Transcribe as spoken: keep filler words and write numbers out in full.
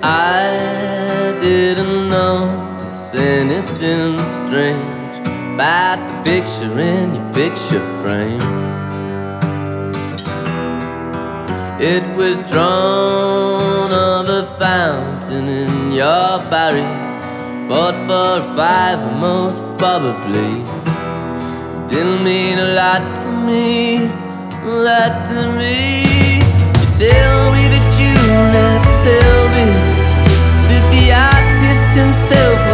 I didn't notice anything strange about the picture in your picture frame. It was drawn of a fountain in your Paris, bought for a five most probably. Didn't mean a lot to me, a lot to me. You tell me that you left Sylvie, that the artist himself